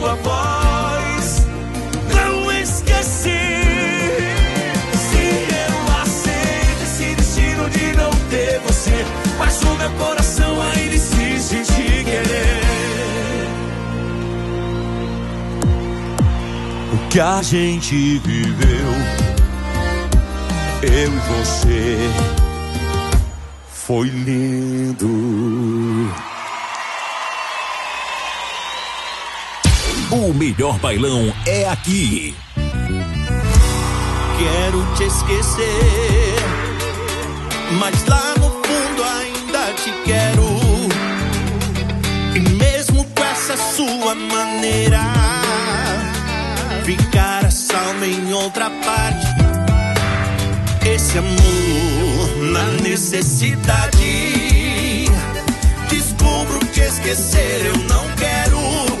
tua voz, não esqueci. Se eu aceito esse destino de não ter você, mas o meu coração ainda insiste em te querer. O que a gente viveu, eu e você, foi lindo. O melhor bailão é aqui. Quero te esquecer, mas lá no fundo ainda te quero. E mesmo com essa sua maneira, ficar a salvo em outra parte. Esse amor na necessidade, descubro que esquecer eu não quero.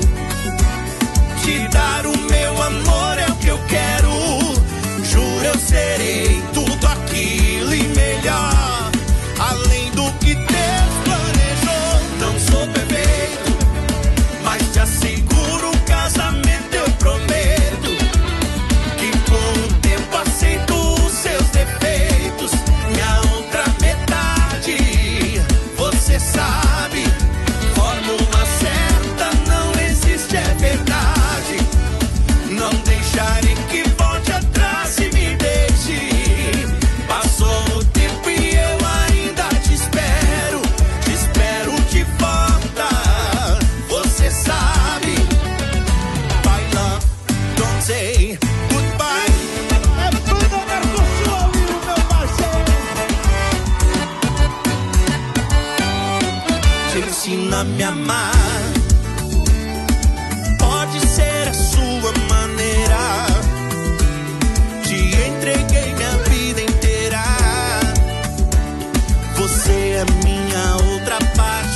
Te dar o meu amor é o que eu quero. Juro, eu serei tudo aquilo e melhor, além do que Deus planejou. Não sou perfeito, mas te asseguro, o casamento eu prometo que com o tempo aceito os seus defeitos. Minha outra metade, você sabe, fórmula certa não existe, é verdade. Não deixarei que volte atrás e me deixe. Passou o tempo e eu ainda te espero de volta. Você sabe, my love, don't say goodbye. É tudo Mercosul, meu parceiro. Te ensina a me amar. Pode ser a sua maneira. Te entreguei minha vida inteira. Você é minha outra parte.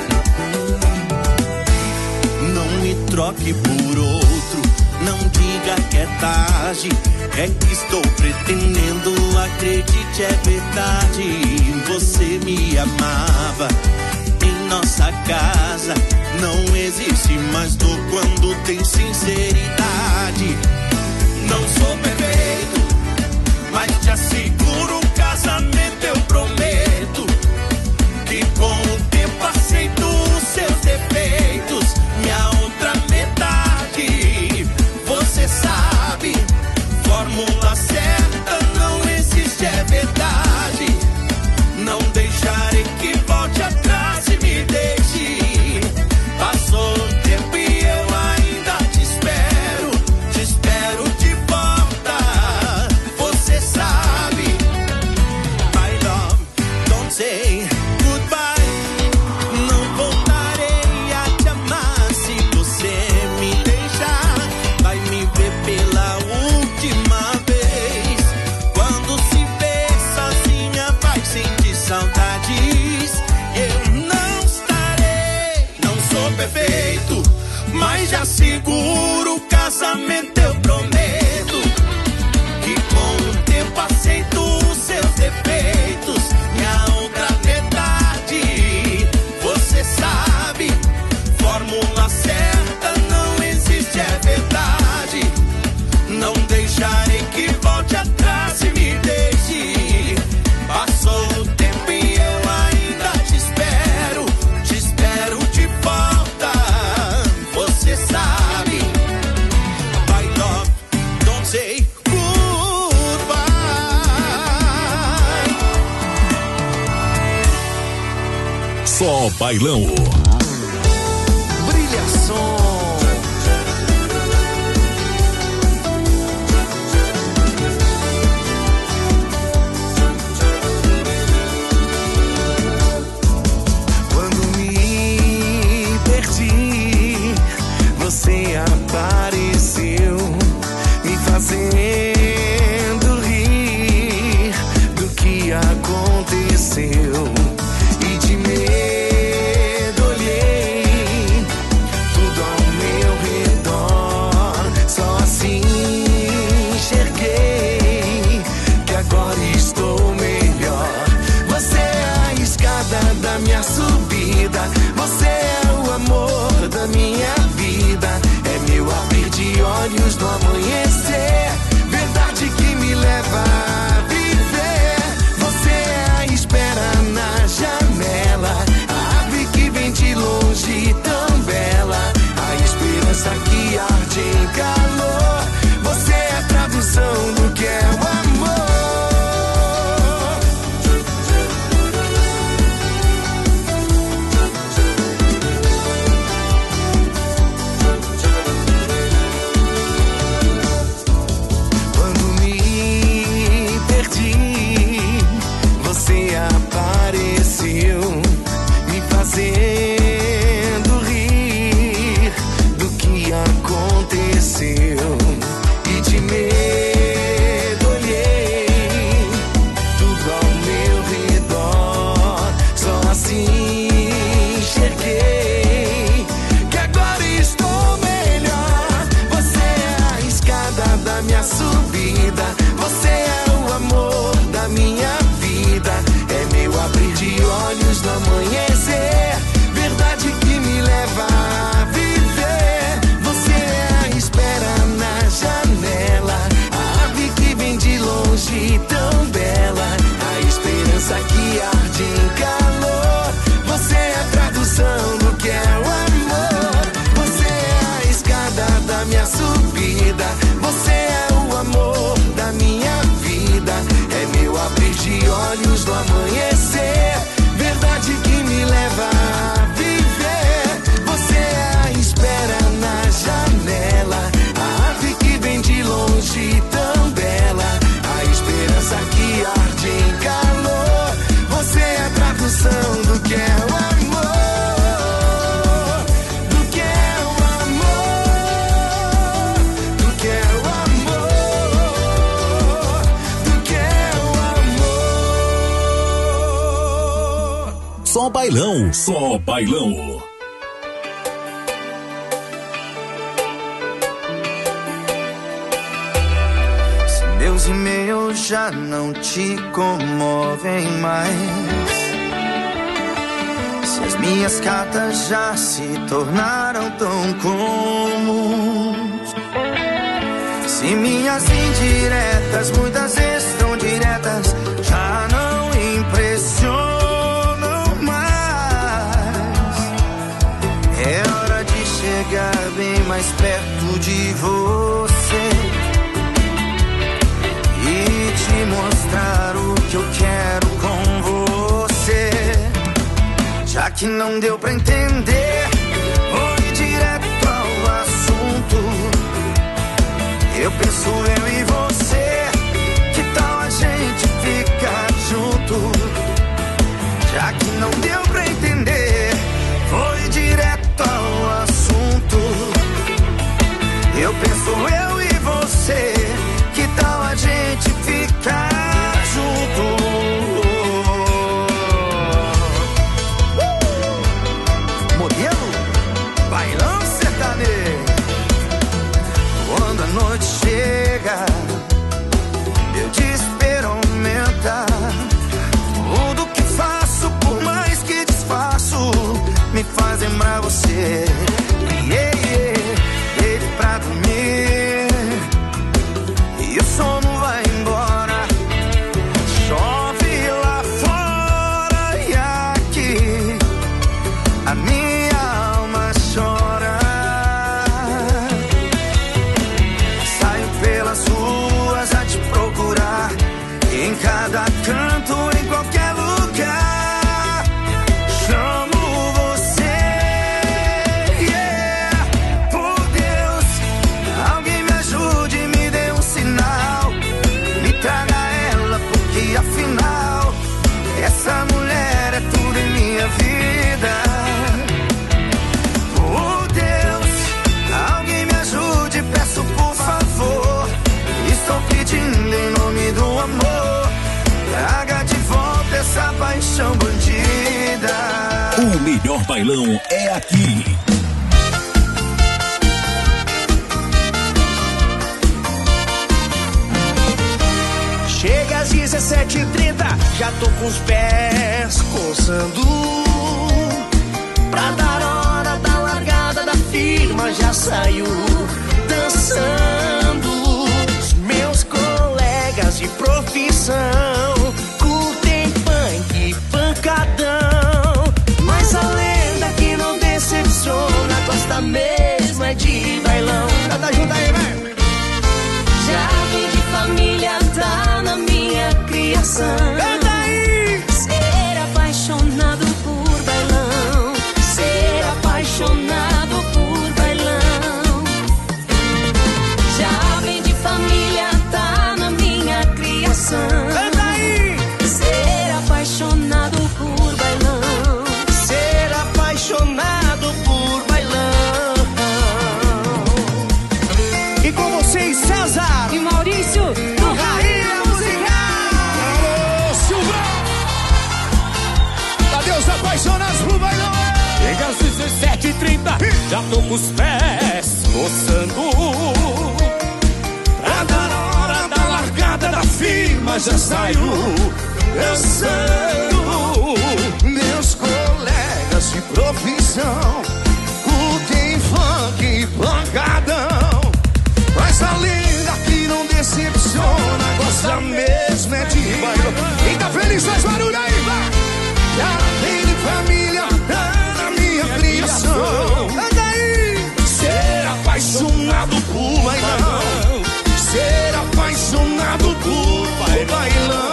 Não me troque por outro, não diga que é tarde. É que estou pretendendo, acredite, é verdade. Você me amava em nossa casa. Não existe mais dor quando tem sinceridade. Não sou perfeito, mas te asseguro, o casamento eu prometo que com o tempo aceito os seus defeitos. Minha outra metade, você sabe, fórmula certa não existe, é verdade. Não deixarei que volte atrás e me deixe. Passou o tempo e eu ainda te espero de volta. Você sabe, my love, don't say goodbye. Não voltarei a te amar se você me deixar. Vai me ver pela última vez. Quando se vê sozinha vai sentir saudades. Eu não estarei, não sou perfeito, mas já seguro, o casamento eu prometo que com o tempo aceito os seus defeitos. Minha outra metade, você sabe, fórmula certa não existe, é verdade. Não deixarei que volte atrás e me deixe. Passou o tempo e eu ainda te espero de volta. Você sabe, my love, don't say goodbye. Só bailão. Brilhação. Quando me perdi, você apareceu, me fazendo rir do que aconteceu. E de medo olhei tudo ao meu redor, só assim enxerguei que agora estou melhor. Você é a escada da minha subida, você é o amor da minha vida, é meu na minha subida. Você é o amor da minha vida, é meu abrir de olhos no amanhecer, verdade que me leva a viver. Você é a espera na janela, a ave que vem de longe tão bela, a esperança que arde em calor. Você é a tradução do que é o amor. Só bailão, só bailão. Se meus e-mails já não te comovem mais, se as minhas cartas já se tornaram tão comuns, se minhas indiretas, muitas vezes tão diretas, já não impressionam. Chegar bem mais perto de você e te mostrar o que eu quero com você. Já que não deu pra entender, vou ir direto ao assunto. Eu penso eu e você, que tal a gente ficar junto? Já que não deu pra entender, vou ir direto ao assunto. Eu penso eu e você, que tal a gente ficar junto? Modelo, bailão sertanejo. Quando a noite chega, meu desespero aumenta. Tudo que faço, por mais que disfarço, me faz lembrar você. Deito pra dormir e o sono vai embora. Chove lá fora e aqui a minha alma chora. Saio pelas ruas a te procurar, em cada canto, em qualquer lugar. Chamo você, yeah. Por Deus, alguém me ajude, me dê um sinal, me traga ela, porque afinal essa mulher é tudo em minha vida. Por Deus, alguém me ajude, peço por favor. Estou pedindo em nome do amor, traga de volta essa paixão bandida. O melhor bailão é aqui. Chega às 17h30, já tô com os pés coçando. Pra dar hora da largada da firma, já saiu dançando. Os meus colegas de profissão curtem funk e pancadão, mas a lenda que não decepciona gosta mesmo é de bailão. Canta junto aí, vai! Já vim de família, tá na minha criação. Canta aí! Ser apaixonado por bailão, ser apaixonado por bailão. Já vim de família, tá na minha criação. Canta aí! Ser apaixonado por bailão, ser apaixonado por bailão. E com vocês, César e Maurício do Rainha Musical. Alô, Silvão! Cadê os apaixonados por bailão? Chega às 17h30, já tô com os pés coçando. Pra dar hora da largada da firma, já saiu dançando. Meus colegas de profissão curtem funk e pancadão, mas a lenda que não decepciona gosta mesmo é de bailão. Quem tá feliz faz barulho aí, vai! Já vem de família, tá na minha criação. Anda aí! Ser apaixonado apaixonado por bailão. Ser apaixonado por bailão.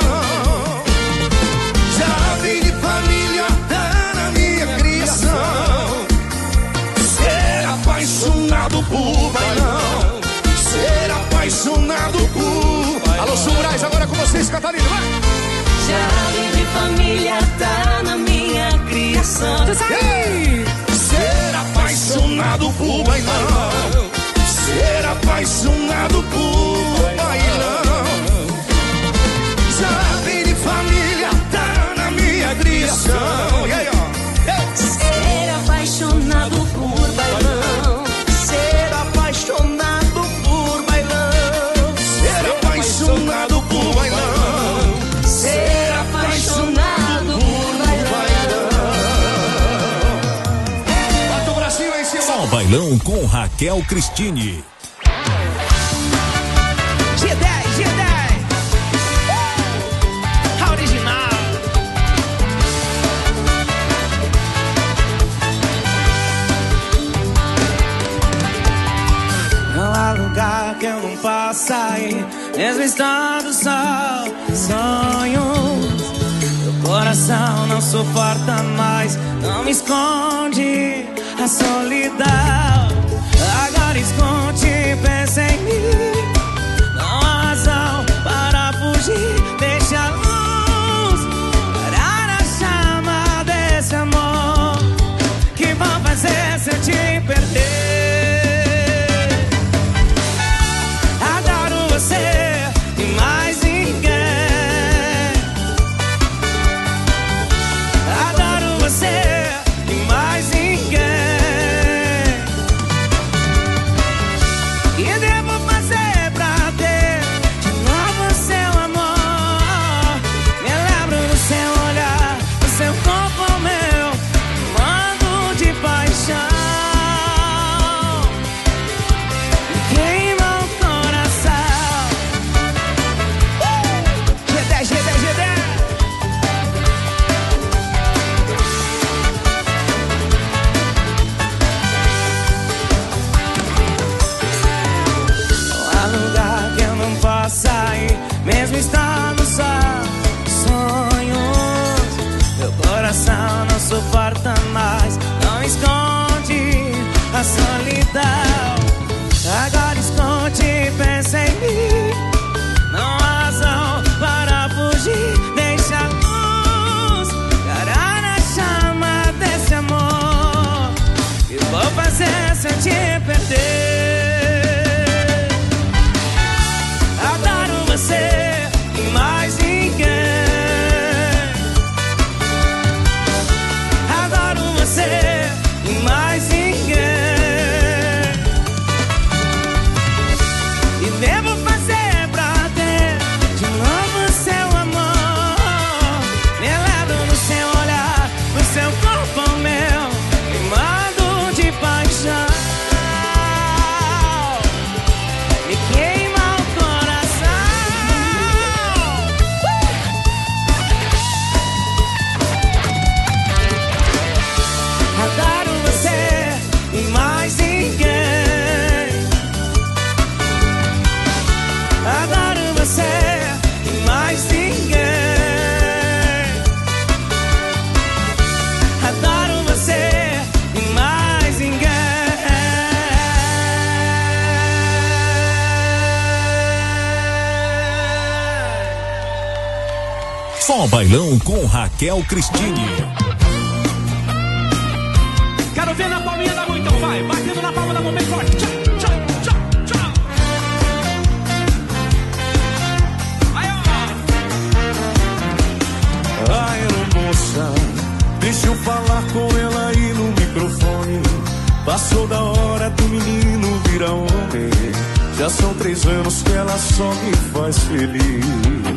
Já vim de família, tá na minha criação. Ser apaixonado por bailão. Ser apaixonado por... Alô, Surais, agora com vocês, Catarina, vai! Já vim de família, tá na minha criação. Ser apaixonado por bailão. Ser apaixonado por bailão. Já vim de família, tá na minha criação. E aí, ó. Ser apaixonado por bailão. Ser apaixonado por bailão. Ser apaixonado por bailão. Ser apaixonado por bailão. Bota o Brasil aí em cima. Só Bailão com Raquel Cristine. G10 a original. Não há lugar que eu não possa ir, mesmo estando só. Sonhos, meu coração não suporta mais, não me esconde a solidão. Agora esconde, pensa em mim. Não há razão para fugir, deixa a luz parar a chama desse amor. Que vão fazer se eu te perder? Adoro você e mais ninguém. Adoro você e mais ninguém. E devo fazer pra ter de novo seu amor. Me lembro do seu olhar, do seu corpo meu, mando de paixão. Me queima o coração. G10 Não há lugar que eu não possa ir, mesmo estando só. Sonhos, meu coração não suporta mais, não esconde a solidão. Agora esconde, pensa em mim. Não há razão para fugir, deixa a luz parar a chama desse amor. Que vou fazer se eu te perder? Adoro você e mais ninguém. Adoro você e mais ninguém. E devo fazer pra ter de novo seu amor. Me lembro do seu olhar, do seu corpo meu, queimado de paixão. Me queima o coração. Adoro você e mais ninguém. Adoro você e mais ninguém. Adoro você e mais ninguém. Só Bailão com Raquel Cristine. Quero ver na palminha da mão, então vai. Batendo na palma da mão bem forte. Tchau, tchau, tchau, tchau. Aí, ó. Ai, moça, deixa eu falar com ela aí no microfone. Passou da hora do menino virar homem. Já são 3 anos que ela só me faz feliz.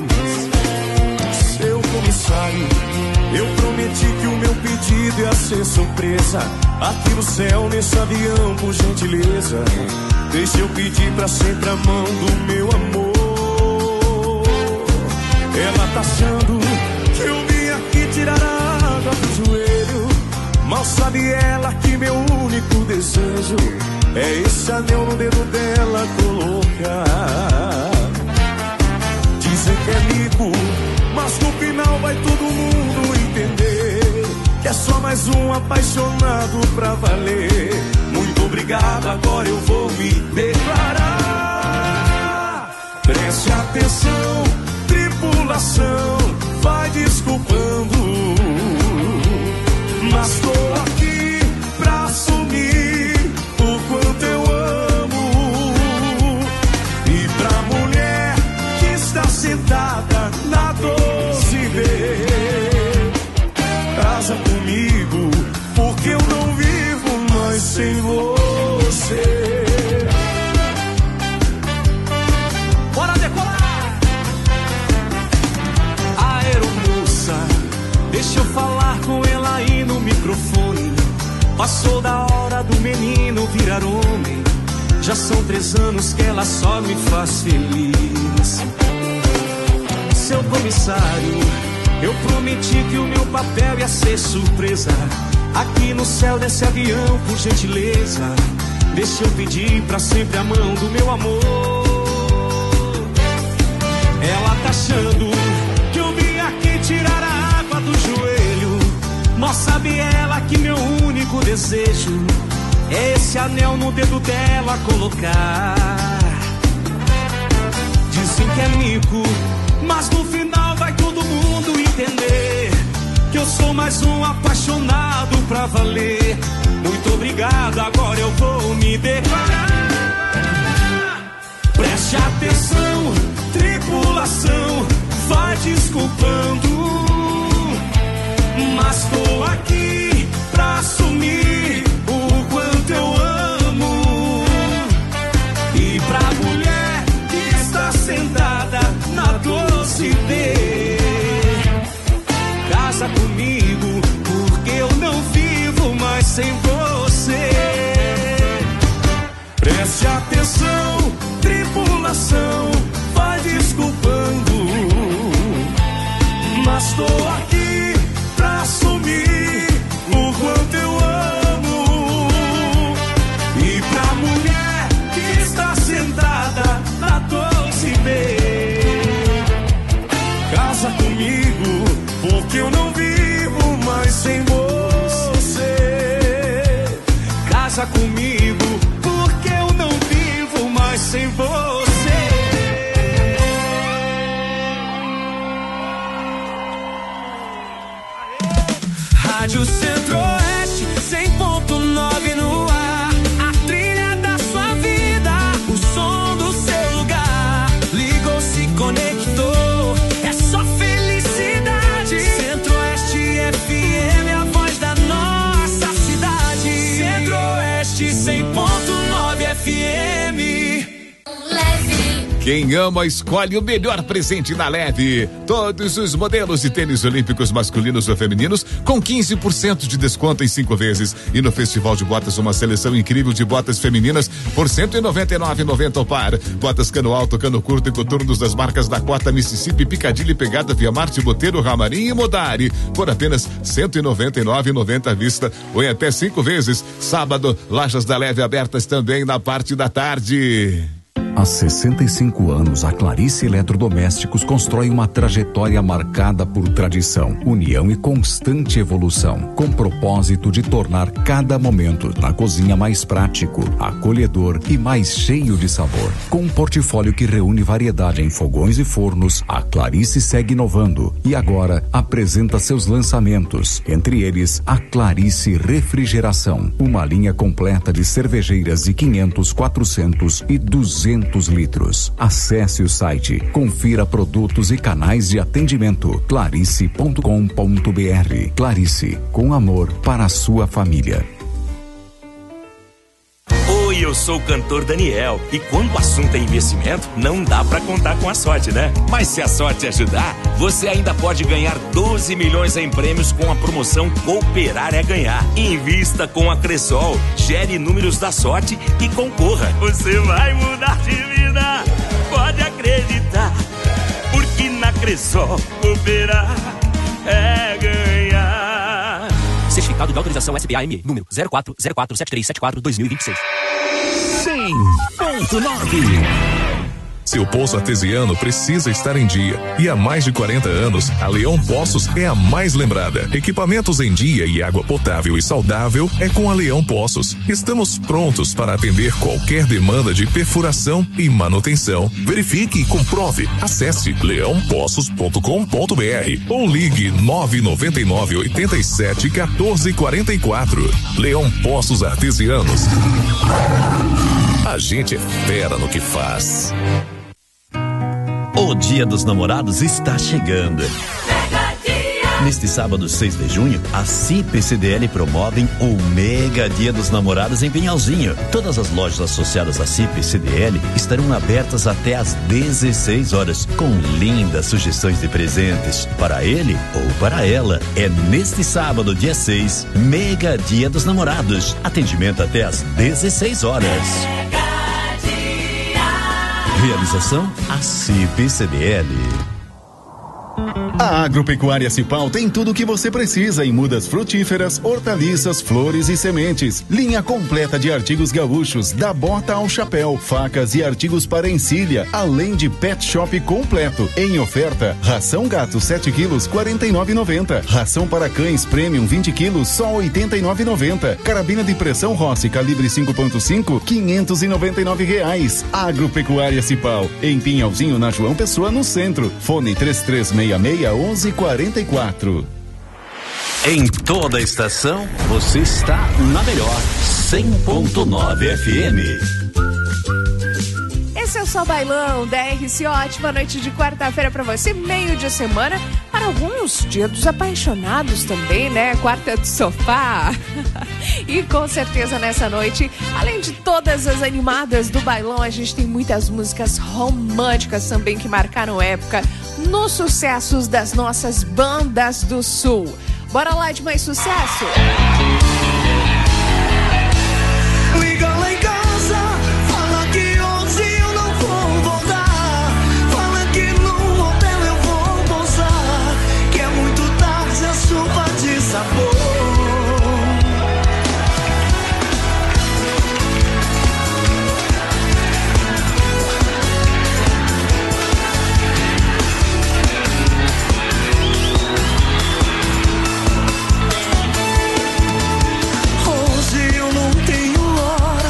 Seu comissário, eu prometi que o meu pedido ia ser surpresa. Aqui no céu, nesse avião, por gentileza, deixa eu pedir pra sempre a mão do meu amor. Ela tá achando que eu vim aqui tirar a água do joelho. Mal sabe ela que meu único desejo É esse anel no dedo dela colocar. Dizem que é mico, mas no final vai todo mundo entender que é só mais um apaixonado pra valer. Muito obrigado, agora eu vou me declarar. Preste atenção, tripulação, vai desculpando, mas tô aqui pra assumir o quanto eu amo. E pra mulher que está sentada na 12B, casa comigo, porque eu não vivo mais sem você. Bora decolar! Aeromoça, deixa eu falar com ela aí no microfone. Passou da hora do menino virar homem. Já são 3 anos que ela só me faz feliz. Seu comissário, eu prometi que o meu papel ia ser surpresa. Aqui no céu desse avião, por gentileza, deixa eu pedir pra sempre a mão do meu amor. Ela tá achando que eu vim aqui tirar a água do joelho. Mas sabe ela que meu único desejo é esse anel no dedo dela colocar. Dizem que é mico, mas no final vai todo mundo entender que eu sou mais um apaixonado pra valer. Muito obrigado, agora eu vou me declarar. Preste atenção, tripulação, vai desculpando, mas tô aqui pra assumir o quanto eu amo. E pra mulher que está sentada na 12B, casa comigo, porque eu não vivo mais sem você. Preste atenção, tripulação, vai desculpando, mas tô aqui pra assumir o quanto eu amo. E pra mulher que está sentada na 12B, casa comigo, porque eu não vivo mais sem você. Casa comigo, porque eu não vivo mais sem você. Rádio Centro-Oeste, 100.9 no ar. A trilha da sua vida, o som do seu lugar. Ligou, se conectou, é só felicidade. Centro-Oeste FM, a voz da nossa cidade. Centro-Oeste, 100.9 FM. Quem ama, escolhe o melhor presente na Leve. Todos os modelos de tênis olímpicos masculinos ou femininos com 15% de desconto em 5 vezes. E no Festival de Botas, uma seleção incrível de botas femininas por R$ 199,90 ao par. Botas cano alto, cano curto e coturnos das marcas Dakota, Mississippi, Piccadilly, Pegada, Via Marte, Boteiro, Ramarim e Modari por apenas R$ 199,90 à vista ou em até 5 vezes. Sábado, lojas da Leve abertas também na parte da tarde. Há 65 anos, a Clarice Eletrodomésticos constrói uma trajetória marcada por tradição, união e constante evolução, com propósito de tornar cada momento na cozinha mais prático, acolhedor e mais cheio de sabor. Com um portfólio que reúne variedade em fogões e fornos, a Clarice segue inovando e agora apresenta seus lançamentos, entre eles a Clarice Refrigeração, uma linha completa de cervejeiras de 500, 400 e 200 litros. Acesse o site, confira produtos e canais de atendimento clarice.com.br. Clarice, com amor para a sua família. Oi, eu sou o cantor Daniel e quando o assunto é investimento, não dá pra contar com a sorte, né? Mas se a sorte ajudar, você ainda pode ganhar 12 milhões em prêmios com a promoção Cooperar é Ganhar. Invista com a Cressol, gere números da sorte e concorra. Você vai mudar de vida, pode acreditar, porque na Cressol cooperar é ganhar. Certificado de autorização SBAME, número 04047374-2026. 100.9. Seu poço artesiano precisa estar em dia. E há mais de 40 anos, a Leão Poços é a mais lembrada. Equipamentos em dia e água potável e saudável é com a Leão Poços. Estamos prontos para atender qualquer demanda de perfuração e manutenção. Verifique e comprove. Acesse leãopoços.com.br ou ligue 999 87 14 44. Leão Poços Artesianos. A gente é fera no que faz. O Dia dos Namorados está chegando. Neste sábado, 6 de junho, a CIP e CDL promovem o Mega Dia dos Namorados em Pinhalzinho. Todas as lojas associadas à CIP e CDL estarão abertas até às 16 horas, com lindas sugestões de presentes para ele ou para ela. É neste sábado, dia 6, Mega Dia dos Namorados. Atendimento até às 16 horas. Realização a CIP e CDL. A Agropecuária Cipal tem tudo o que você precisa em mudas frutíferas, hortaliças, flores e sementes. Linha completa de artigos gaúchos, da bota ao chapéu, facas e artigos para encilha, além de pet shop completo. Em oferta, ração gato 7 quilos, R$ 49,90. Ração para cães premium 20 quilos, só R$ 89,90. Carabina de pressão Rossi calibre 5.5, R$ 599. Agropecuária Cipal, em Pinhalzinho, na João Pessoa, no centro. Fone 3366-1144. Em toda a estação, você está na melhor 100.9 FM. Esse é o Só Bailão da RC. Ótima noite de quarta-feira pra você, meio de semana. Para alguns, dia dos apaixonados também, né? Quarta do sofá. E com certeza nessa noite, além de todas as animadas do bailão, a gente tem muitas músicas românticas também que marcaram época nos sucessos das nossas bandas do Sul. Bora lá de mais sucesso? Liga lá em casa, fala que hoje eu não vou voltar. Fala que no hotel eu vou pousar, que é muito tarde a chuva de sabor. Hoje eu não tenho hora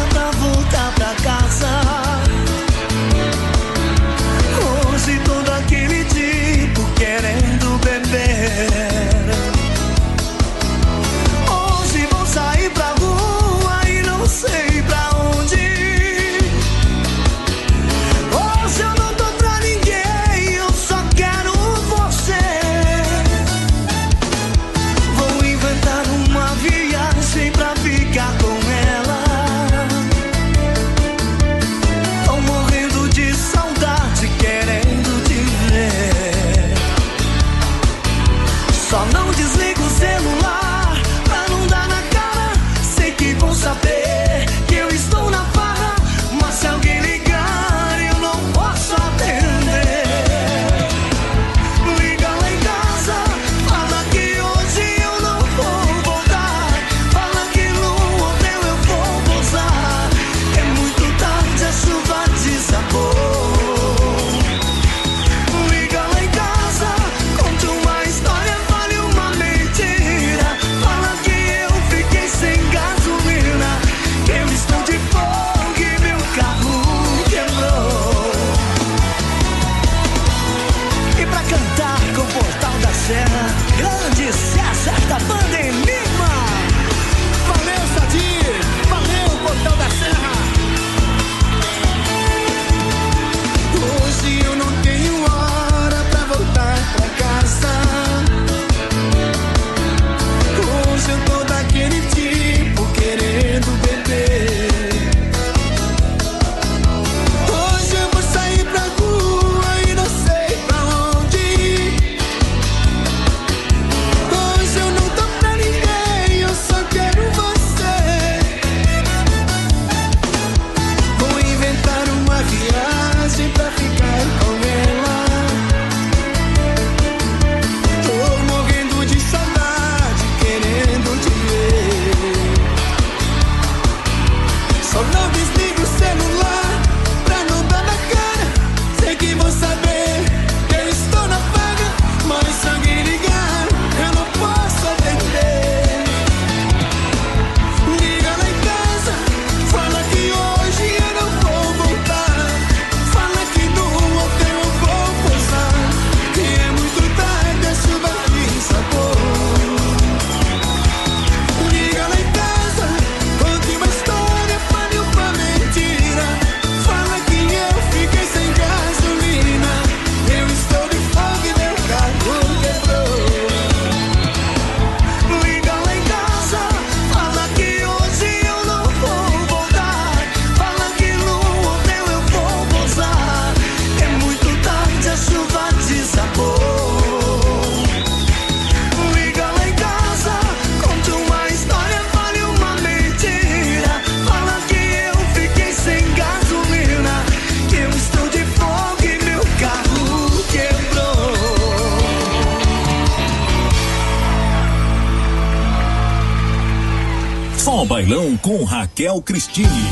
Bailão com Raquel Cristine.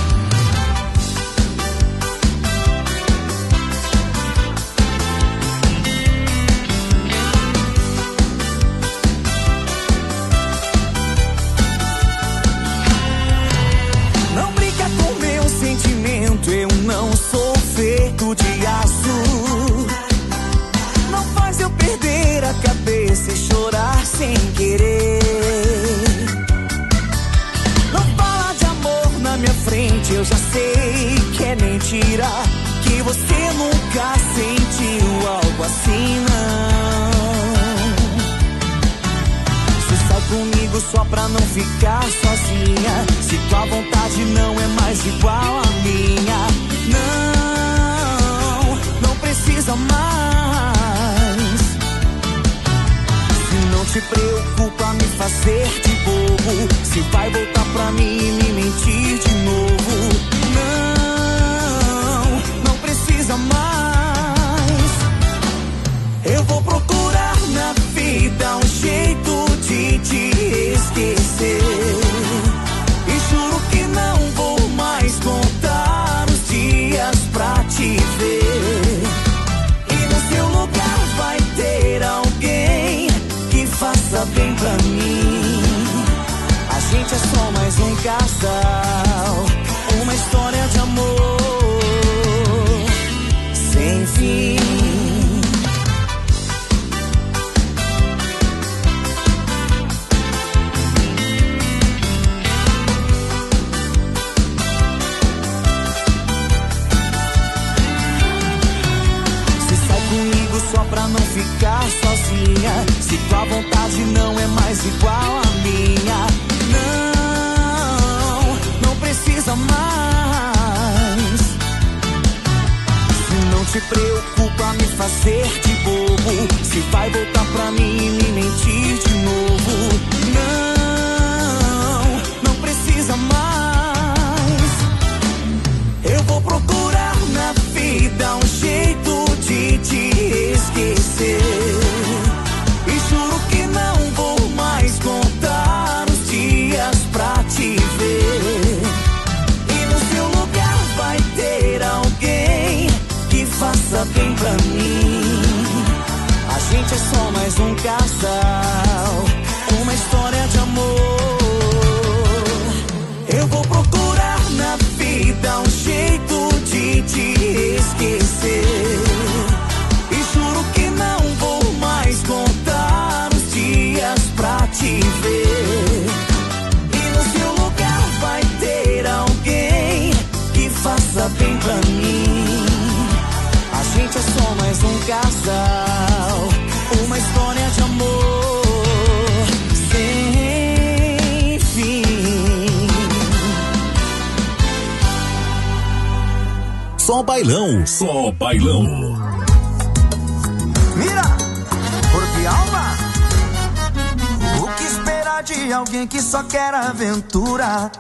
Não brinca com meu sentimento, eu não sou feito de aço. Não faz eu perder a cabeça e chorar sem querer. Não fala de amor na minha frente, eu já sei que é mentira, que você nunca sentiu algo assim, não. Você sai comigo só pra não ficar sozinha, se tua vontade não é mais igual a minha. Não precisa mais. Se não te preocupa me fazer de bobo, se vai voltar pra mim e me mentir de novo. Não precisa mais. Eu vou procurar na vida um jeito de te esquecer, e juro que não vou mais contar os dias pra te ver. E no seu lugar vai ter alguém que faça bem pra mim. A gente é só mais um casal, uma história de amor sem fim. Só pra não ficar sozinha, se tua vontade não é mais igual a minha. Não precisa mais. Se não te preocupa me fazer de bobo, se vai voltar pra mim e me mentir de novo. Não precisa mais. Eu vou procurar na vida um jeito de te esquecer, e juro que não vou mais contar os dias pra te ver. E no seu lugar vai ter alguém que faça bem pra mim. A gente é só mais um casal, uma história de amor. Eu vou procurar na vida um jeito de te esquecer, e juro que não vou mais contar os dias pra te ver. E no seu lugar vai ter alguém que faça bem pra mim. A gente é só mais um casal, uma história de amor sem fim. Só bailão, só bailão. Mira, corpo e alma. O que esperar de alguém que só quer aventura?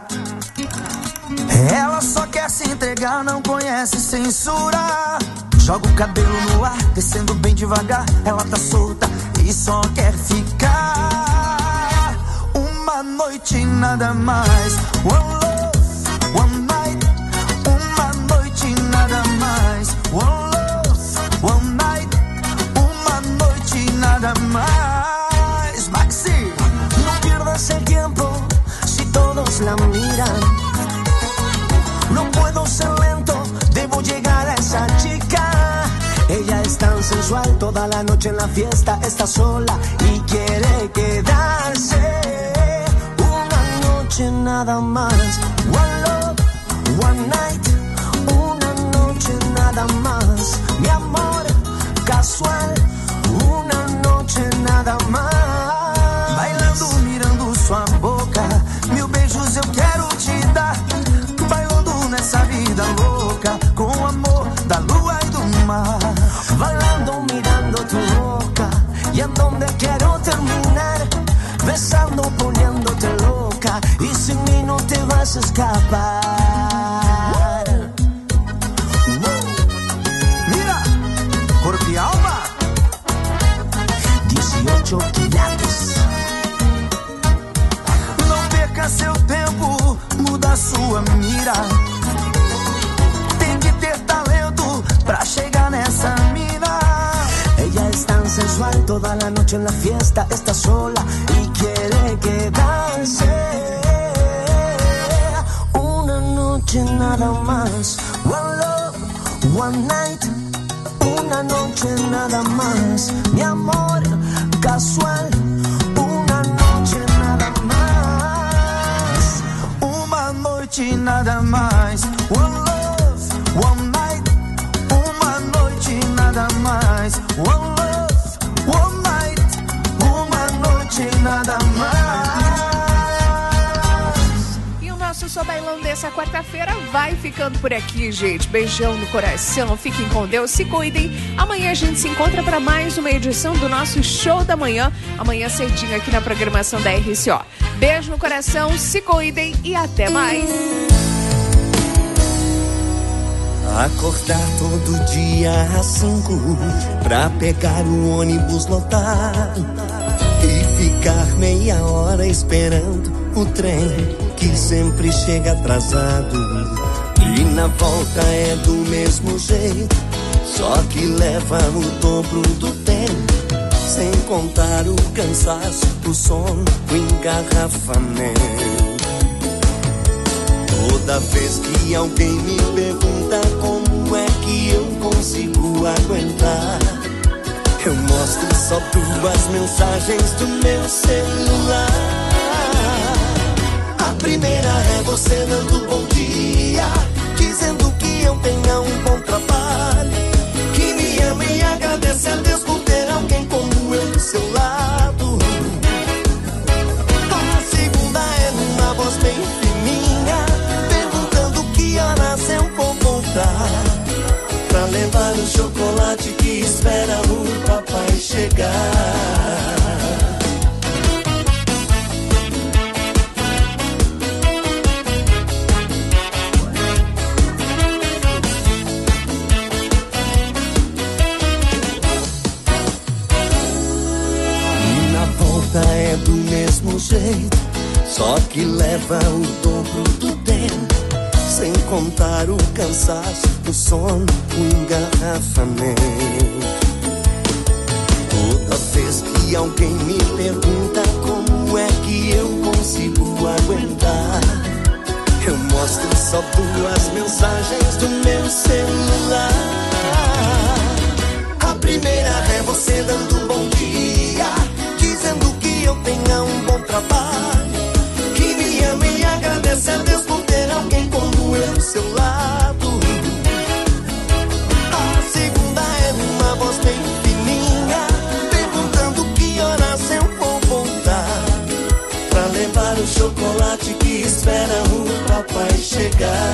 Ela só quer se entregar, não conhece censura. Joga o cabelo no ar, descendo bem devagar. Ela tá solta e só quer ficar. Uma noite e nada mais. One love, one night. Uma noite e nada mais. One love, one night. Uma noite y nada más. Maxi, no pierdas el tiempo si todos la miran. No puedo ser lento, debo llegar a esa chica. Ella es tan sensual, toda la noche en la fiesta está sola y quiere quedarse. Una noche nada más. One love, one night. Una noche nada más. Mi amor, casual. Una noche nada más. Bailando, mirando sua boca, 1000 beijos eu quero te dar. Bailando nessa vida louca, com o amor da lua e do mar. Bailando, mirando tu boca, y en donde quiero terminar. Besando, poniéndote loca, y sin mí no te vas a escapar. Mira, corpo y alma. 18 quilates. Não perca seu tempo, Una noche en la fiesta está sola y quiere quedarse. Una noche nada más. One love, one night. Una noche nada más. Mi amor, casual. Una noche nada más. Uma noite nada mais. One love, one night. Uma noite nada mais. One love, one night. Uma noite nada mais. E o nosso Só Bailão dessa quarta-feira vai ficando por aqui, gente. Beijão no coração, fiquem com Deus, se cuidem. Amanhã a gente se encontra para mais uma edição do nosso Show da Manhã. Amanhã cedinho aqui na programação da RCO. Beijo no coração, se cuidem e até mais. Acordar todo dia às 5 pra pegar o ônibus lotado e ficar meia hora esperando o trem que sempre chega atrasado. E na volta é do mesmo jeito, só que leva o dobro do tempo. Sem contar o cansaço, o sono, o engarrafamento. Toda vez que alguém me pergunta como é que eu consigo aguentar, eu mostro só 2 mensagens do meu celular. A primeira é você dando bom dia, dizendo que eu tenha um bom trabalho, que me ama e agradece a Deus por ter alguém como eu do seu lado. A segunda é numa voz bem fininha, perguntando que horas eu vou voltar, pra levar o chocolate que espera o papai chegar. É do mesmo jeito, só que leva o dobro do tempo. Sem contar o cansaço, o sono, o engarrafamento. Toda vez que alguém me pergunta como é que eu consigo aguentar, eu mostro só 2 mensagens do meu celular. A primeira é você dando bom dia, dizendo que eu tenha um bom trabalho, que me ama e agradece a Deus por ter alguém como eu do seu lado. A segunda é uma voz bem fininha, perguntando que horas eu vou voltar, pra levar o chocolate que espera o papai chegar.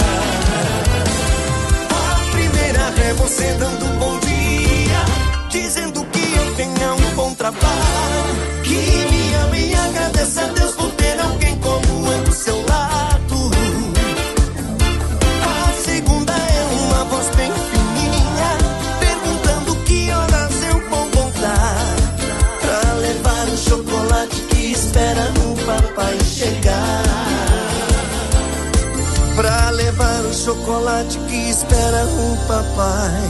A primeira é você dando bom dia, dizendo que eu tenha um bom trabalho, que me ama e agradece a Deus por ter alguém como eu do seu lado. A segunda é uma voz bem fininha, perguntando que horas eu vou voltar, pra levar o chocolate que espera o papai chegar. Pra levar o chocolate que espera o papai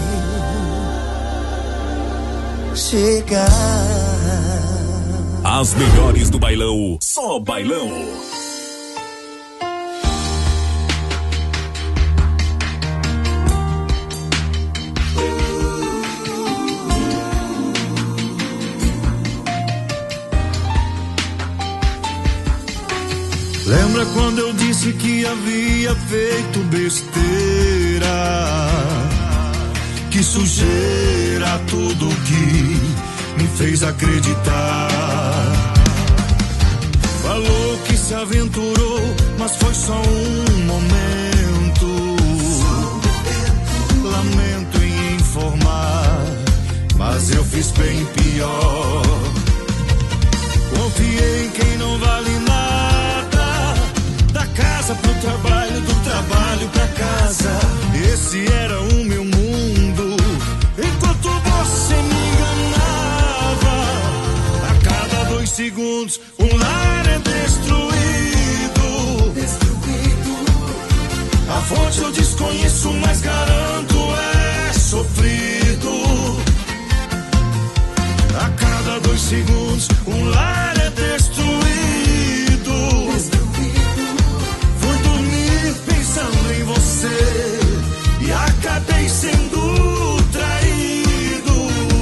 chegar. As melhores do bailão, Só Bailão. Lembra quando eu disse que havia feito besteira? Que sujeira, tudo que me fez acreditar. Falou que se aventurou, mas foi só um momento. Lamento em informar, mas eu fiz bem pior. Confiei em quem não vale nada, da casa pro trabalho, do trabalho pra casa. Esse era o meu mundo, enquanto você me enganava. A cada 2 segundos um lar é destruído. A fonte eu desconheço, mas garanto é sofrido. A cada 2 segundos sendo traído.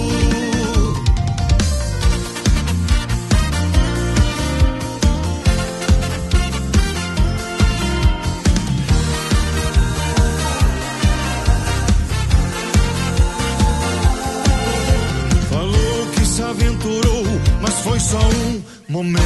Falou que se aventurou, mas foi só um momento.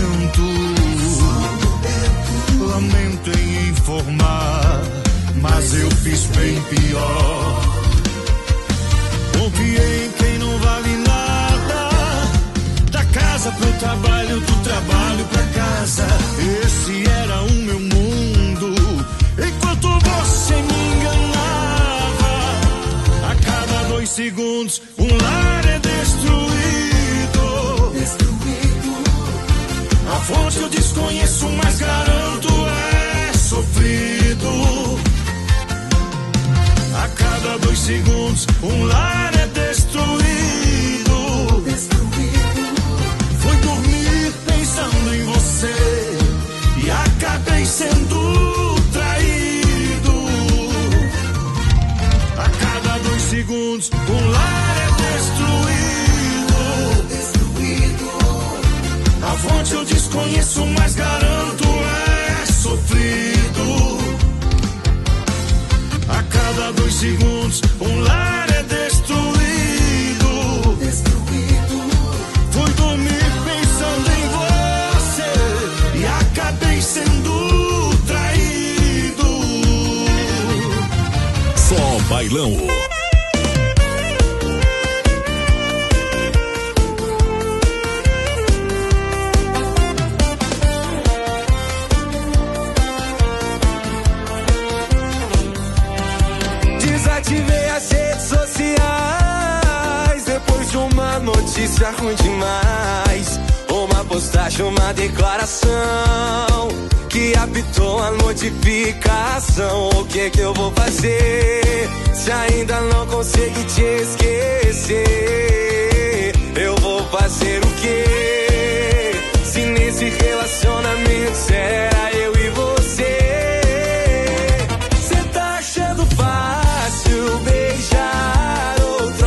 Lamento em informar, mas eu fiz bem pior. Confiei em quem não vale nada. Da casa pro trabalho, do trabalho pra casa. Esse era o meu mundo. Enquanto você me enganava, a cada 2 segundos um lar é destruído. A fonte eu desconheço, mas garanto é sofrido. A cada 2 segundos um lar é destruído. Fui dormir pensando em você e acabei sendo traído. A cada 2 segundos um lar é destruído. A fonte eu desconheço, mas garanto é sofrido. A cada 2 segundos um lar é destruído. Fui dormir pensando em você e acabei sendo traído. Só bailão. Desativei as redes sociais depois de uma notícia ruim demais. Uma postagem, uma declaração que apitou a notificação. O que eu vou fazer se ainda não consegui te esquecer? Eu vou fazer o quê se nesse relacionamento será eu e você? Cê tá achando fácil beijar outro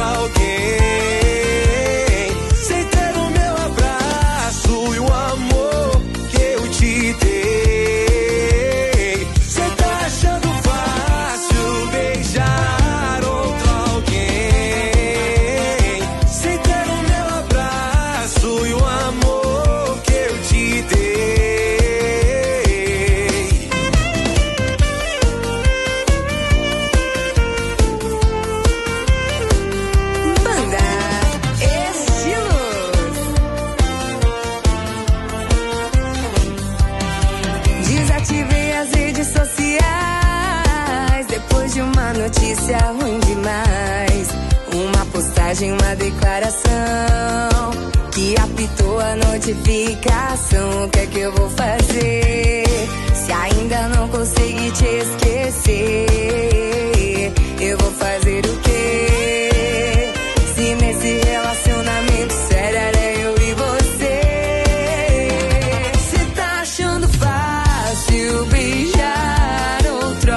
alguém sem ter o meu abraço e o amor que eu te dei? Cê tá achando fácil beijar outro alguém sem ter o meu abraço e o amor que eu te dei? Banda Estilos. Desativei as redes sociais depois de uma notícia ruim demais. Uma postagem, uma declaração que apitou a notificação. O que é que eu vou fazer se ainda não consegui te esquecer? Eu vou fazer o quê se nesse relacionamento sério era eu e você? Cê tá achando fácil beijar outro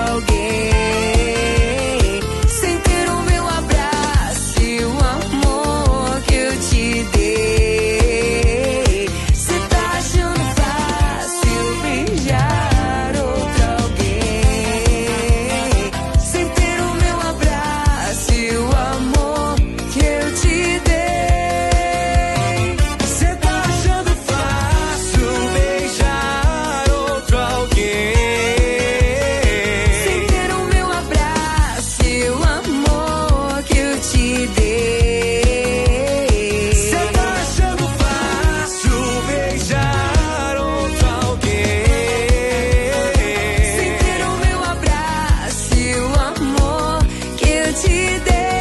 alguém sem ter o meu abraço e o amor que eu te dei? Cê tá achando fácil beijar outro alguém sem ter o meu abraço e o amor que eu te dei? Cê tá achando fácil beijar outro alguém Sem ter o meu abraço e o amor que eu te dei? Cê tá achando fácil beijar outro alguém Sem ter o meu abraço e o amor que eu te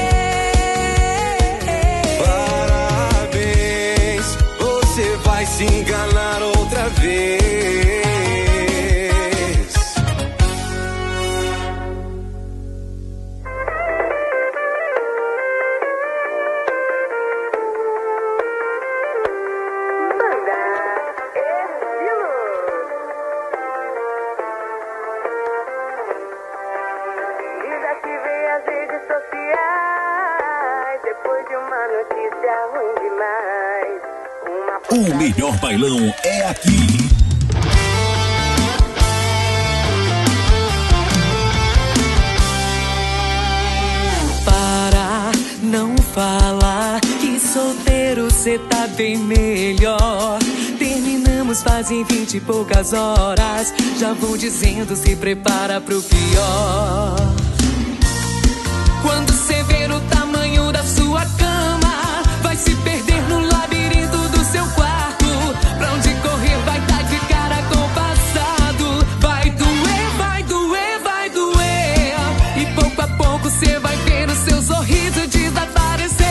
dei? Parabéns, você vai se enganar outra vez. Desativei as redes sociais sociais. Depois de uma notícia ruim demais. O melhor bailão é aqui. Para, não fala que solteiro cê tá bem melhor. Terminamos fazem 20 e poucas horas. Já vou dizendo, se prepara pro pior. Quando cê ver o tamanho da sua cama, vai se perder no labirinto do seu quarto. Pra onde correr vai tá de cara com o passado. Vai doer, vai doer, vai doer. E pouco a pouco cê vai ver o seu sorriso desaparecer.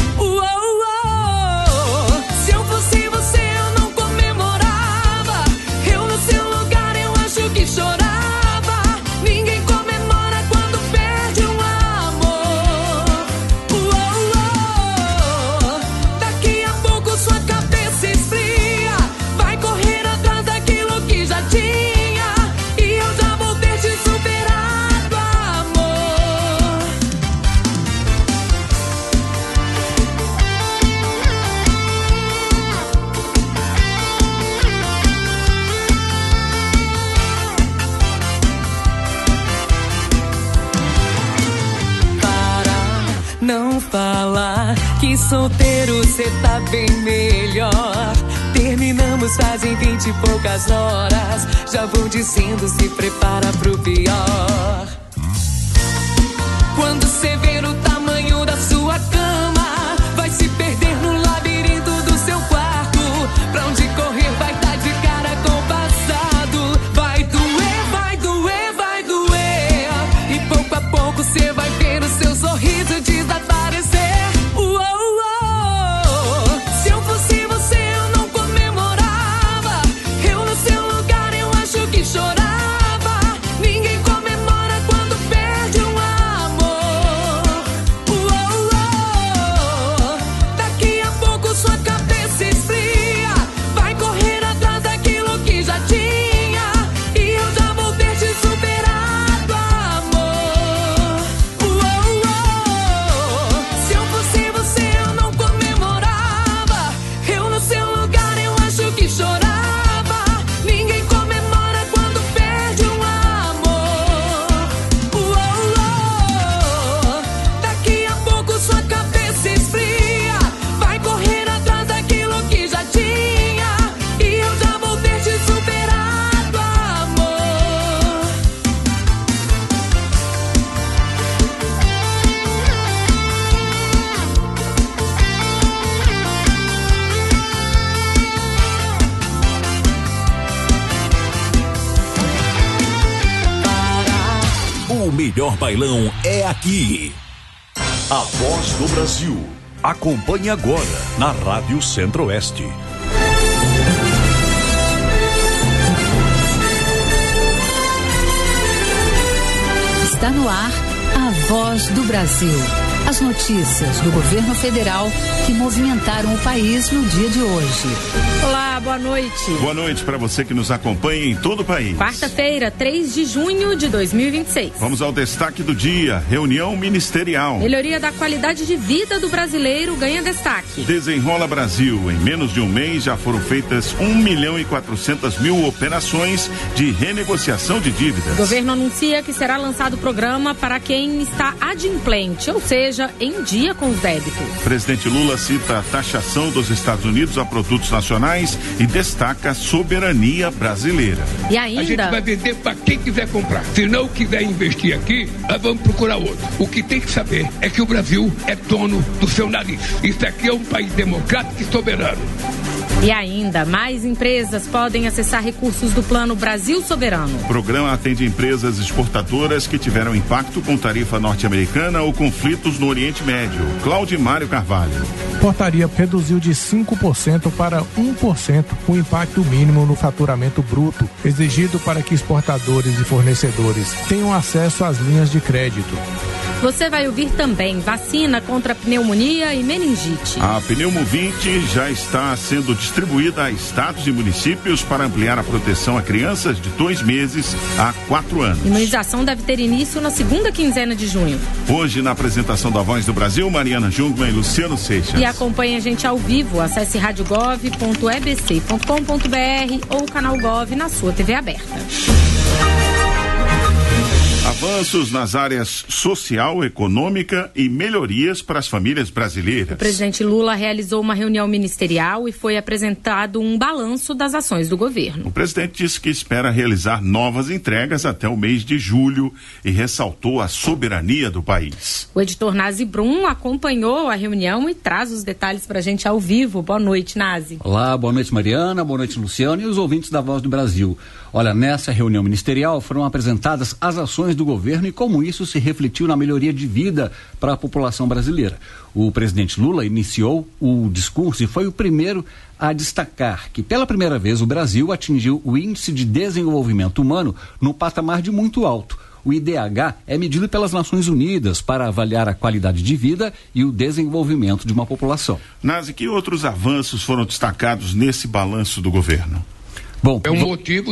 Se eu fosse você eu não comemorava. Eu no seu lugar eu acho que chorava. Ninguém comemora quando perde um amor. Daqui a pouco sua cabeça esfria. Vai correr atrás daquilo que já tinha. E eu já vou ter te superado, amor. Não fala que solteiro cê tá bem melhor. Terminamos fazem 20 e poucas horas. Já vou dizendo, se prepara pro pior. Quando cê ver o tamanho da sua cama, vai se perder no labirinto do seu quarto. Pra onde correr vai tá de cara com o passado. Vai doer, vai doer, vai doer. E pouco a pouco cê vai ver o seu sorriso desaparecer. Se eu fosse você eu não comemorava. Eu no seu lugar eu acho que chorava. Ninguém comemora quando perde um amor. Daqui a pouco sua cabeça esfria. Vai correr atrás daquilo que já tinha. E eu já vou ter te superado, amor. Se eu fosse você eu não comemorava. Eu no seu lugar eu acho que chorava. Ninguém comemora quando perde um amor. Daqui a pouco sua cabeça esfria. Vai correr atrás daquilo que já tinha. E eu já vou ter te superado, amor. O melhor bailão é aqui. A Voz do Brasil. Acompanhe agora na Rádio Centro-Oeste. Está no ar a Voz do Brasil. As notícias do governo federal que movimentaram o país no dia de hoje. Olá, boa noite. Boa noite para você que nos acompanha em todo o país. Quarta-feira, 3 de junho de 2026. Vamos ao destaque do dia. Reunião ministerial. Melhoria da qualidade de vida do brasileiro ganha destaque. Desenrola Brasil. Em menos de um mês já foram feitas 1.400.000 operações de renegociação de dívidas. O governo anuncia que será lançado o programa para quem está adimplente, ou seja, em dia com os débitos. Presidente Lula cita a taxação dos Estados Unidos a produtos nacionais e destaca a soberania brasileira. E ainda... A gente vai vender para quem quiser comprar. Se não quiser investir aqui, nós vamos procurar outro. O que tem que saber é que o Brasil é dono do seu nariz. Isso aqui é um país democrático e soberano. E ainda, mais empresas podem acessar recursos do Plano Brasil Soberano. O programa atende empresas exportadoras que tiveram impacto com tarifa norte-americana ou conflitos no Oriente Médio. Claudimário Carvalho. Portaria reduziu de 5% para 1% o impacto mínimo no faturamento bruto, exigido para que exportadores e fornecedores tenham acesso às linhas de crédito. Você vai ouvir também vacina contra pneumonia e meningite. A Pneumovinte já está sendo distribuída a estados e municípios para ampliar a proteção a crianças de 2 meses a 4 anos. A imunização deve ter início na segunda quinzena de junho. Hoje, na apresentação da Voz do Brasil, Mariana Jungmann e Luciano Seixas. E acompanhe a gente ao vivo. Acesse radiogov.ebc.com.br ou o canal Gov na sua TV aberta. Avanços nas áreas social, econômica e melhorias para as famílias brasileiras. O presidente Lula realizou uma reunião ministerial e foi apresentado um balanço das ações do governo. O presidente disse que espera realizar novas entregas até o mês de julho e ressaltou a soberania do país. O editor Nazi Brum acompanhou a reunião e traz os detalhes para a gente ao vivo. Boa noite, Nazi. Olá, boa noite, Mariana, boa noite, Luciano e os ouvintes da Voz do Brasil. Olha, nessa reunião ministerial foram apresentadas as ações do governo e como isso se refletiu na melhoria de vida para a população brasileira. O presidente Lula iniciou o discurso e foi o primeiro a destacar que pela primeira vez o Brasil atingiu o Índice de Desenvolvimento Humano no patamar de muito alto. O IDH é medido pelas Nações Unidas para avaliar a qualidade de vida e o desenvolvimento de uma população. Nazi, que outros avanços foram destacados nesse balanço do governo? Bom, é um motivo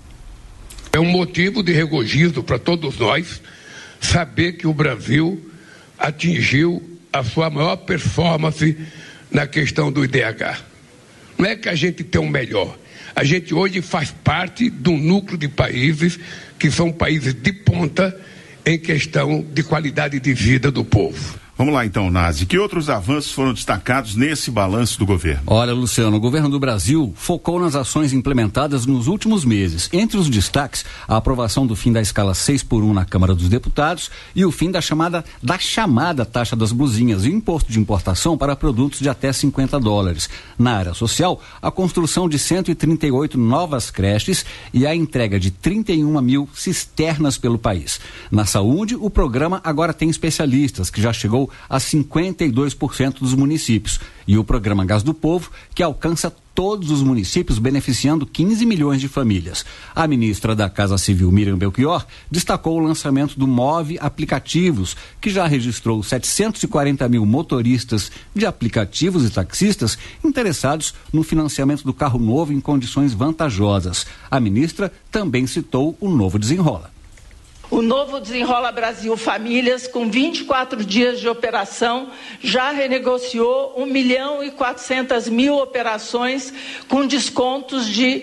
de regozijo para todos nós saber que o Brasil atingiu a sua maior performance na questão do IDH. Não é que a gente tem o melhor. A gente hoje faz parte de um núcleo de países que são países de ponta em questão de qualidade de vida do povo. Vamos lá então, Nazi. Que outros avanços foram destacados nesse balanço do governo? Olha, Luciano, o governo do Brasil focou nas ações implementadas nos últimos meses. Entre os destaques, a aprovação do fim da escala 6x1 na Câmara dos Deputados e o fim da chamada taxa das blusinhas e imposto de importação para produtos de até $50. Na área social, a construção de 138 novas creches e a entrega de 31 mil cisternas pelo país. Na saúde, o programa agora tem especialistas, que já chegou a 52% dos municípios. E o programa Gás do Povo, que alcança todos os municípios, beneficiando 15 milhões de famílias. A ministra da Casa Civil, Miriam Belchior, destacou o lançamento do Move Aplicativos, que já registrou 740 mil motoristas de aplicativos e taxistas interessados no financiamento do carro novo em condições vantajosas. A ministra também citou o novo Desenrola. O novo Desenrola Brasil Famílias, com 24 dias de operação, já renegociou 1.400.000 operações com descontos de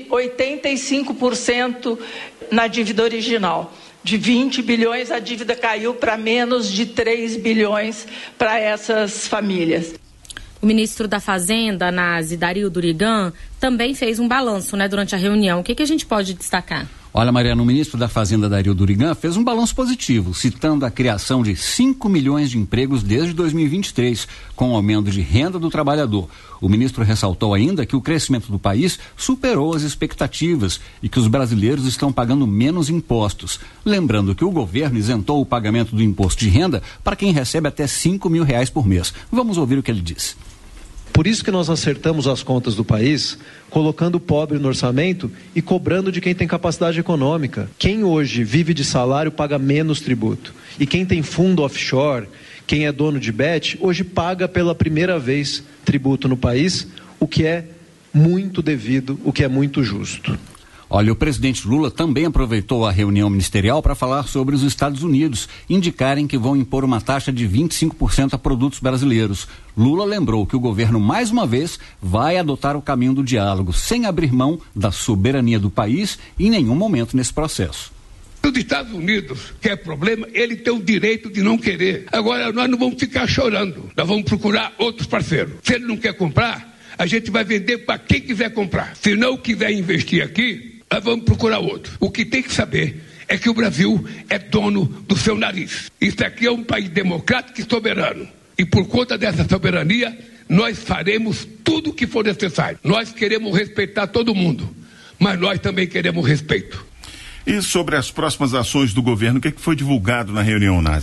85% na dívida original. De 20 bilhões, a dívida caiu para menos de 3 bilhões para essas famílias. O ministro da Fazenda, Nazi, Dario Durigan, também fez um balanço, durante a reunião. O que a gente pode destacar? Olha, Mariana, o ministro da Fazenda, Dario Durigan, fez um balanço positivo, citando a criação de 5 milhões de empregos desde 2023, com o aumento de renda do trabalhador. O ministro ressaltou ainda que o crescimento do país superou as expectativas e que os brasileiros estão pagando menos impostos. Lembrando que o governo isentou o pagamento do imposto de renda para quem recebe até R$5 mil por mês. Vamos ouvir o que ele disse. Por isso que nós acertamos as contas do país, colocando o pobre no orçamento e cobrando de quem tem capacidade econômica. Quem hoje vive de salário paga menos tributo. E quem tem fundo offshore, quem é dono de bet, hoje paga pela primeira vez tributo no país, o que é muito devido, o que é muito justo. Olha, o presidente Lula também aproveitou a reunião ministerial para falar sobre os Estados Unidos indicarem que vão impor uma taxa de 25% a produtos brasileiros. Lula lembrou que o governo, mais uma vez, vai adotar o caminho do diálogo, sem abrir mão da soberania do país em nenhum momento nesse processo. Os Estados Unidos quer problema, ele tem o direito de não querer. Agora, nós não vamos ficar chorando, nós vamos procurar outros parceiros. Se ele não quer comprar, a gente vai vender para quem quiser comprar. Se não quiser investir aqui, nós vamos procurar outro. O que tem que saber é que o Brasil é dono do seu nariz. Isso aqui é um país democrático e soberano. E por conta dessa soberania, nós faremos tudo o que for necessário. Nós queremos respeitar todo mundo, mas nós também queremos respeito. E sobre as próximas ações do governo, o que foi divulgado na reunião, Nazi?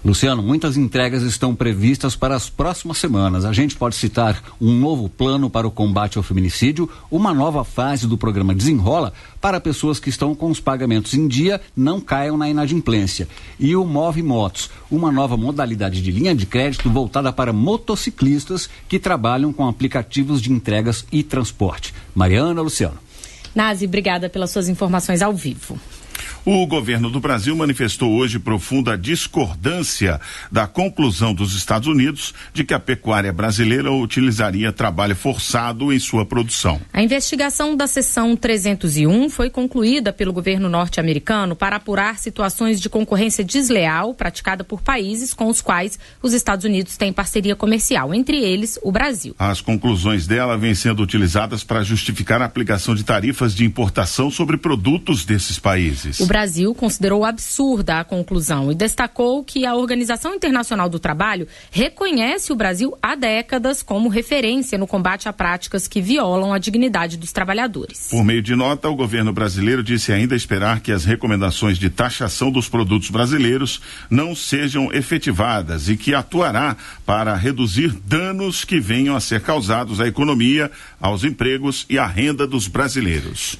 Luciano, muitas entregas estão previstas para as próximas semanas. A gente pode citar um novo plano para o combate ao feminicídio, uma nova fase do programa Desenrola para pessoas que estão com os pagamentos em dia não caiam na inadimplência. E o Move Motos, uma nova modalidade de linha de crédito voltada para motociclistas que trabalham com aplicativos de entregas e transporte. Mariana, Luciano. Nazi, obrigada pelas suas informações ao vivo. O governo do Brasil manifestou hoje profunda discordância da conclusão dos Estados Unidos de que a pecuária brasileira utilizaria trabalho forçado em sua produção. A investigação da seção 301 foi concluída pelo governo norte-americano para apurar situações de concorrência desleal praticada por países com os quais os Estados Unidos têm parceria comercial, entre eles o Brasil. As conclusões dela vêm sendo utilizadas para justificar a aplicação de tarifas de importação sobre produtos desses países. O Brasil considerou absurda a conclusão e destacou que a Organização Internacional do Trabalho reconhece o Brasil há décadas como referência no combate a práticas que violam a dignidade dos trabalhadores. Por meio de nota, o governo brasileiro disse ainda esperar que as recomendações de taxação dos produtos brasileiros não sejam efetivadas e que atuará para reduzir danos que venham a ser causados à economia, aos empregos e à renda dos brasileiros.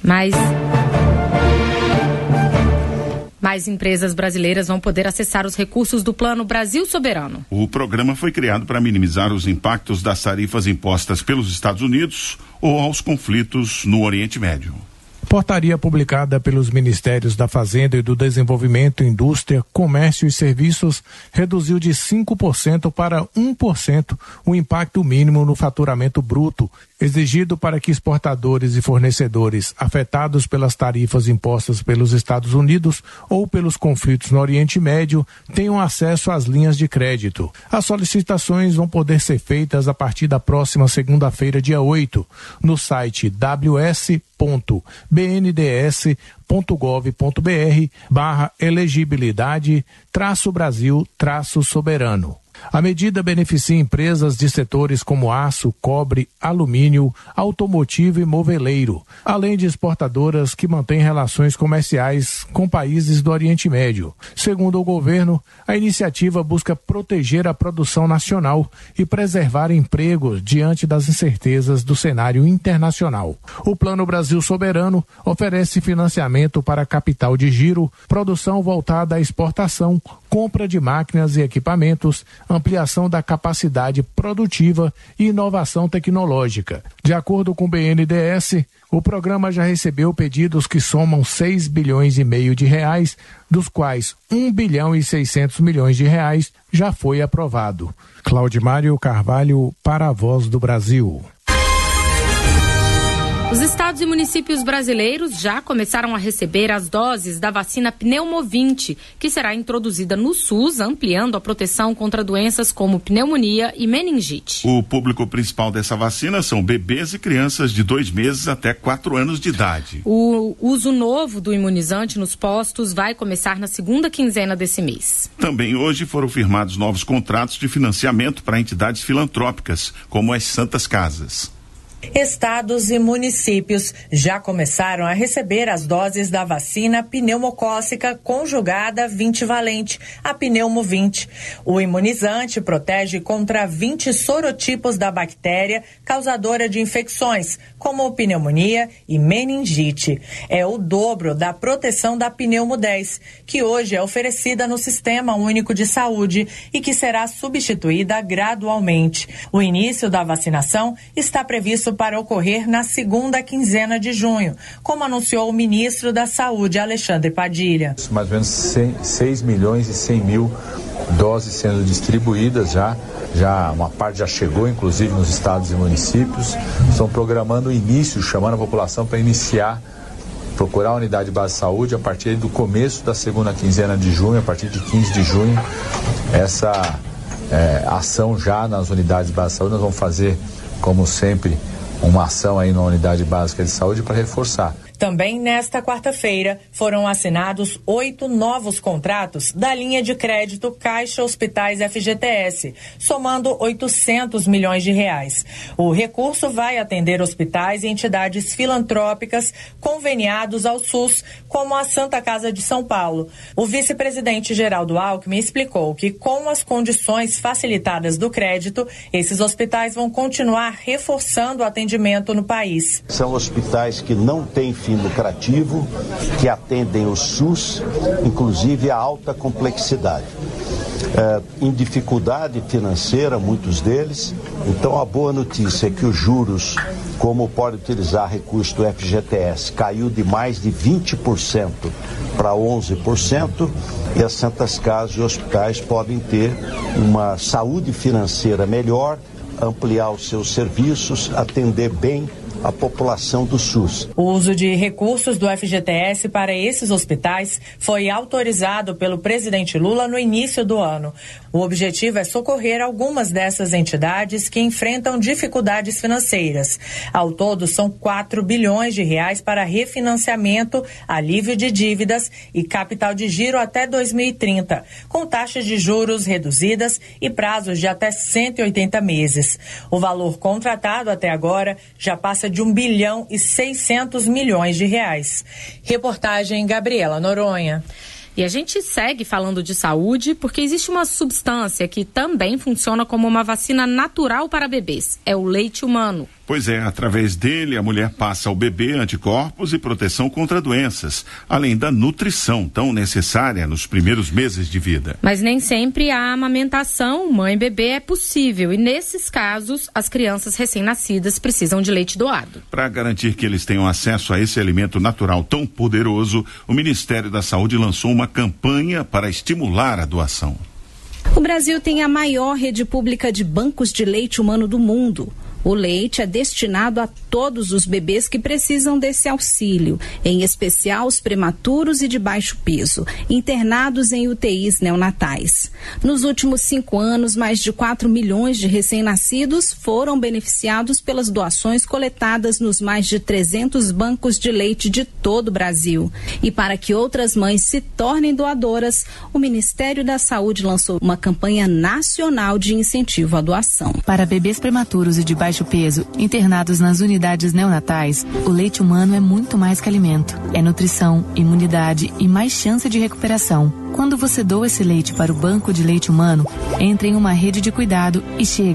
Mais empresas brasileiras vão poder acessar os recursos do Plano Brasil Soberano. O programa foi criado para minimizar os impactos das tarifas impostas pelos Estados Unidos ou aos conflitos no Oriente Médio. Portaria publicada pelos Ministérios da Fazenda e do Desenvolvimento, Indústria, Comércio e Serviços reduziu de 5% para 1% o impacto mínimo no faturamento bruto, exigido para que exportadores e fornecedores afetados pelas tarifas impostas pelos Estados Unidos ou pelos conflitos no Oriente Médio tenham acesso às linhas de crédito. As solicitações vão poder ser feitas a partir da próxima segunda-feira, dia 8, no site ws.bnds.gov.br/elegibilidade-Brasil-soberano. A medida beneficia empresas de setores como aço, cobre, alumínio, automotivo e moveleiro, além de exportadoras que mantêm relações comerciais com países do Oriente Médio. Segundo o governo, a iniciativa busca proteger a produção nacional e preservar empregos diante das incertezas do cenário internacional. O Plano Brasil Soberano oferece financiamento para capital de giro, produção voltada à exportação, compra de máquinas e equipamentos, ampliação da capacidade produtiva e inovação tecnológica. De acordo com o BNDES, o programa já recebeu pedidos que somam 6 bilhões e meio de reais, dos quais 1 bilhão e 600 milhões de reais já foi aprovado. Claudimário Carvalho para a Voz do Brasil. Os estados e municípios brasileiros já começaram a receber as doses da vacina Pneumovinte, que será introduzida no SUS, ampliando a proteção contra doenças como pneumonia e meningite. O público principal dessa vacina são bebês e crianças de 2 meses até 4 anos de idade. O uso novo do imunizante nos postos vai começar na segunda quinzena desse mês. Também hoje foram firmados novos contratos de financiamento para entidades filantrópicas, como as Santas Casas. Estados e municípios já começaram a receber as doses da vacina pneumocócica conjugada 20-valente, a Pneumovinte. O imunizante protege contra 20 sorotipos da bactéria causadora de infecções, como pneumonia e meningite. É o dobro da proteção da Pneumo 10, que hoje é oferecida no Sistema Único de Saúde e que será substituída gradualmente. O início da vacinação está previsto para ocorrer na segunda quinzena de junho, como anunciou o ministro da Saúde, Alexandre Padilha. Mais ou menos 6 milhões e 100 mil doses sendo distribuídas já uma parte já chegou, inclusive, nos estados e municípios. Estão programando o início, chamando a população para iniciar, procurar a unidade de base de saúde a partir do começo da segunda quinzena de junho, a partir de 15 de junho, essa ação já nas unidades de base de saúde. Nós vamos fazer, como sempre, uma ação aí na unidade básica de saúde para reforçar. Também nesta quarta-feira foram assinados 8 novos contratos da linha de crédito Caixa Hospitais FGTS, somando 800 milhões de reais. O recurso vai atender hospitais e entidades filantrópicas conveniados ao SUS, como a Santa Casa de São Paulo. O vice-presidente Geraldo Alckmin explicou que, com as condições facilitadas do crédito, esses hospitais vão continuar reforçando o atendimento no país. São hospitais que não têm fim lucrativo, que atendem o SUS, inclusive a alta complexidade. Em dificuldade financeira, muitos deles. Então, a boa notícia é que os juros, como pode utilizar recurso do FGTS, caiu de mais de 20% para 11%, e as santas casas e hospitais podem ter uma saúde financeira melhor, ampliar os seus serviços, atender bem a população do SUS. O uso de recursos do FGTS para esses hospitais foi autorizado pelo presidente Lula no início do ano. O objetivo é socorrer algumas dessas entidades que enfrentam dificuldades financeiras. Ao todo, são 4 bilhões de reais para refinanciamento, alívio de dívidas e capital de giro até 2030, com taxas de juros reduzidas e prazos de até 180 meses. O valor contratado até agora já passa de 1 bilhão e 600 milhões de reais. Reportagem Gabriela Noronha. E a gente segue falando de saúde porque existe uma substância que também funciona como uma vacina natural para bebês. É o leite humano. Pois é, através dele a mulher passa ao bebê anticorpos e proteção contra doenças, além da nutrição tão necessária nos primeiros meses de vida. Mas nem sempre a amamentação mãe-bebê é possível e nesses casos as crianças recém-nascidas precisam de leite doado. Para garantir que eles tenham acesso a esse alimento natural tão poderoso, o Ministério da Saúde lançou uma campanha para estimular a doação. O Brasil tem a maior rede pública de bancos de leite humano do mundo. O leite é destinado a todos os bebês que precisam desse auxílio, em especial os prematuros e de baixo peso, internados em UTIs neonatais. Nos últimos 5 anos, mais de 4 milhões de recém-nascidos foram beneficiados pelas doações coletadas nos mais de 300 bancos de leite de todo o Brasil. E para que outras mães se tornem doadoras, o Ministério da Saúde lançou uma campanha nacional de incentivo à doação. Para bebês prematuros e de baixo peso, internados nas unidades neonatais, o leite humano é muito mais que alimento. É nutrição, imunidade e mais chance de recuperação. Quando você doa esse leite para o banco de leite humano, entra em uma rede de cuidado e chega